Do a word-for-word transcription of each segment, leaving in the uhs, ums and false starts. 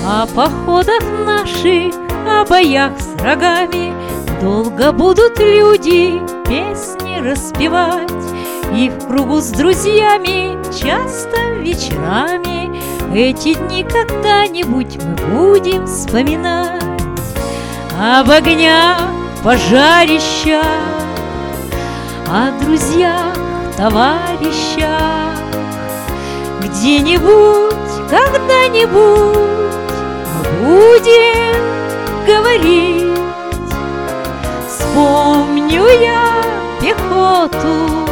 О походах наших, о боях с врагами долго будут люди песни распевать, и в кругу с друзьями часто вечерами эти дни когда-нибудь мы будем вспоминать. Об огнях, пожарищах, о друзьях, товарищах. Где-нибудь, когда-нибудь мы будем говорить. Вспомню я пехоту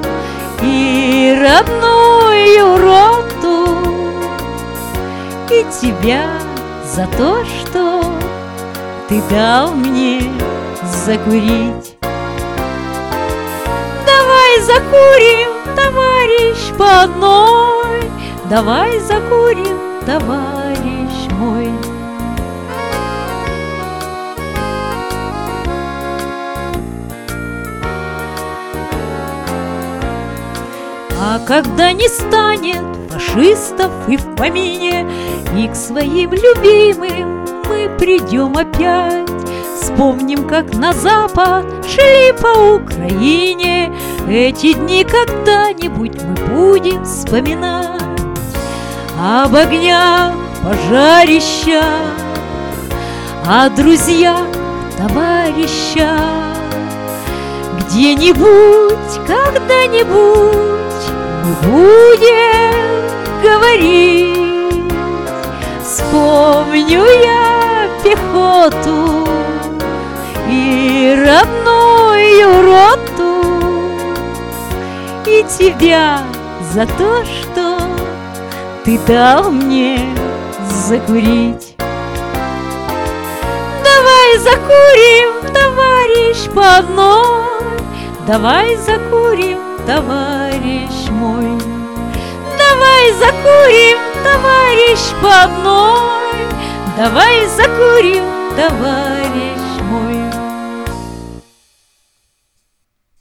и родную роту, и тебя за то, что ты дал мне закурить. Давай закурим, товарищ, по одной, давай закурим, товарищ мой. А когда не станет фашистов и в помине, и к своим любимым мы придем опять, вспомним, как на запад шли по Украине. Эти дни когда-нибудь мы будем вспоминать. Об огнях, пожарищах, о друзьях, товарищах. Где-нибудь, когда-нибудь мы будем говорить. Вспомню я пехоту и родную роту, и тебя за то, что ты дал мне закурить. Давай закурим, товарищ, по одной, давай закурим, товарищ мой. Давай закурим, товарищ, по одной, давай закурим, товарищ